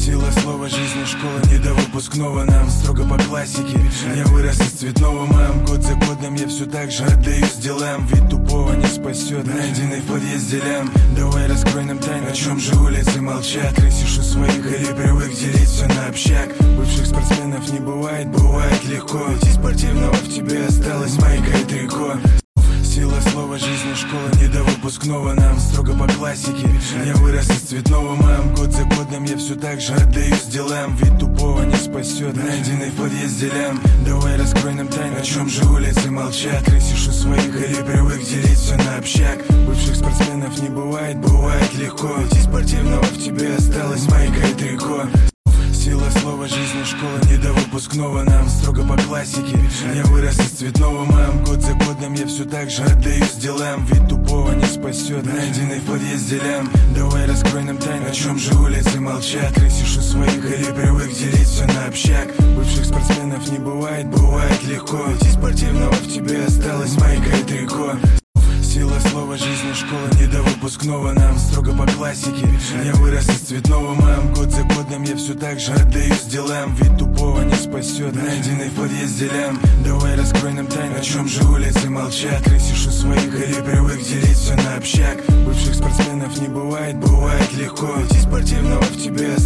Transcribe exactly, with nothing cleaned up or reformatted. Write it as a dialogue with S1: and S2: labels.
S1: Сила слова, жизни, школа, не до выпускного. Нам строго по классике. Я вырос из цветного, мам. Год за годом я все так же отдаюсь делам. Ведь тупого не спасет найденный в подъезде лям. Давай раскрой нам тайну, о чем же улицы молчат. Крысишь у своих или привык делить все на общак. Бывших спортсменов не бывает, бывает легко. Ведь из спортивного в тебе осталась майка и трико. Сила слова, жизни, школа, не до выпускного. Нам строго по классике. Я вырос из цветного, мам. Год за годом я все так же отдаюсь делам. Ведь тупого не спасет найденный в подъезде лям. Давай раскрой нам тайну, о чем же улицы молчат. Крысишь у своих или привык делить все на общак. Бывших спортсменов не бывает, бывает легко. Ведь из спортивного в тебе осталась майка и трико. Сила слова, жизни, школа, не до выпускного. Нам строго по классике. Я вырос из цветного, мам. Год за годом я все так же отдаюсь делам. Ведь тупого не спасет найденный в подъезде лям. Давай раскрой нам тайну, о чем же улицы молчат. Крысишь у своих или привык делить все на общак. Бывших спортсменов не бывает, бывает легко. Ведь из спортивного в тебе осталась майка и трико. Сила слова, жизни, школа, не до выпускного. Нам строго по классике. Я вырос из цветного, мам. Год за годом я все так же отдаюсь делам. Ведь тупого не спасет найденный в подъезде лям. Давай раскрой нам тайну, о чем же улицы молчат. Крысишь у своих или привык делить все на общак. Бывших спортсменов не бывает, бывает легко. Ведь из спортивного в тебе